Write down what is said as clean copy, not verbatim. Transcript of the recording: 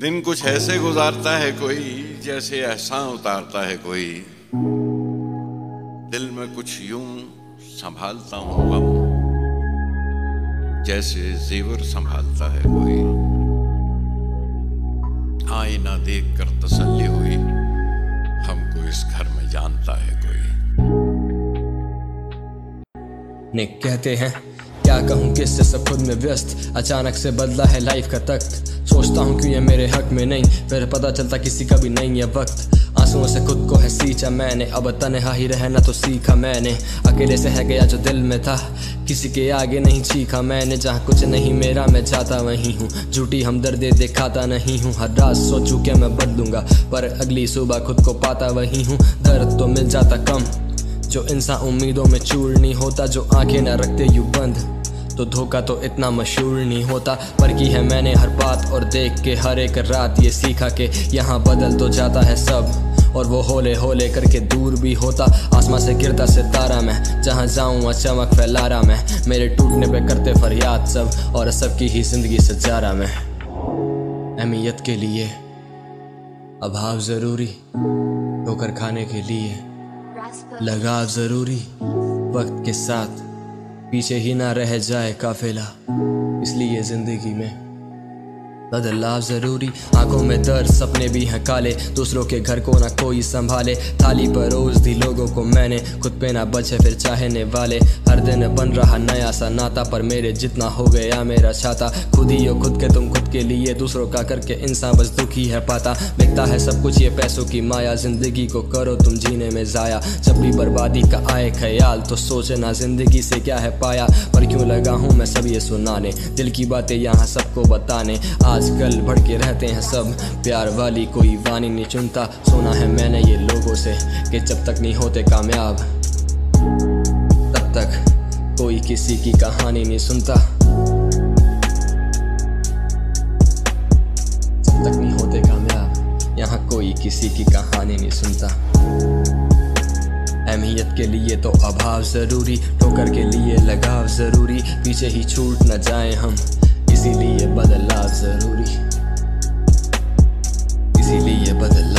दिन कुछ ऐसे गुजारता है कोई जैसे एहसान उतारता है कोई। दिल में कुछ यूं संभालता हूँ गम जैसे जेवर संभालता है कोई। आईना देख कर तसल्ली हुई, हमको इस घर में जानता है कोई। ने कहते हैं क्या कहूँ किससे, सब खुद में व्यस्त। अचानक से बदला है लाइफ का तख्त। सोचता हूँ क्यों ये मेरे हक में नहीं, फिर पता चलता किसी का भी नहीं है वक्त। आंसुओं से खुद को है सींचा मैंने, अब तन्हा ही रहना तो सीखा मैंने। अकेले से है गया जो दिल में था, किसी के आगे नहीं चीखा मैंने। जहाँ कुछ नहीं मेरा मैं जाता वहीं हूँ, झूठी हमदर्दी दिखाता नहीं हूँ। हर रात सोचूं क्या मैं बदलूंगा, पर अगली सुबह खुद को पाता वहीं हूँ। दर्द तो मिल जाता कम, जो इंसान उम्मीदों में चूर नहीं होता। जो आंखें न रखते यूं बंद, तो धोखा तो इतना मशहूर नहीं होता। पर की है मैंने हर बात और देख के हर एक रात ये सीखा कि यहाँ बदल तो जाता है सब, और वो होले होले करके दूर भी होता। आसमां से गिरता सितारा मैं, जहाँ जाऊँ चमक फैला रहा मैं। मेरे टूटने पे करते फरियाद सब, और सबकी ही जिंदगी से जा रहा मैं। अहमियत के लिए अभाव जरूरी, ठोकर खाने के लिए लगाव जरूरी। वक्त के साथ पीछे ही ना रह जाए काफिला, इसलिए जिंदगी में बदलाव जरूरी। आंखों में दर्द, सपने भी हैं काले, दूसरों के घर को ना कोई संभाले। थाली परोस दी लोगों को मैंने, खुद पे ना बचे फिर चाहने वाले। हर दिन बन रहा नया सा नाता, पर मेरे जितना हो गया मेरा छाता। खुद ही हो खुद के तुम खुद के लिए, दूसरों का करके इंसान बस दुखी है पाता। बिकता है सब कुछ ये पैसों की माया, जिंदगी को करो तुम जीने में जाया। जब भी बर्बादी का आए ख्याल, तो सोचना जिंदगी से क्या है पाया। पर क्यों लगा हूँ मैं सब ये सुनाने, दिल की बातें यहाँ सबको बताने। आजकल भड़के रहते हैं सब, प्यार वाली कोई वाणी नहीं चुनता। सुना है मैंने ये लोगों से कि जब तक नहीं होते कामयाब, तब तक कोई किसी की कहानी नहीं सुनता। जब तक नहीं होते कामयाब, यहाँ कोई किसी की कहानी नहीं सुनता। अहमियत के लिए तो अभाव जरूरी, ठोकर के लिए लगाव जरूरी। पीछे ही छूट न जाए हम, इसीलिए बदलाव जरूरी, इसीलिए बदलाव।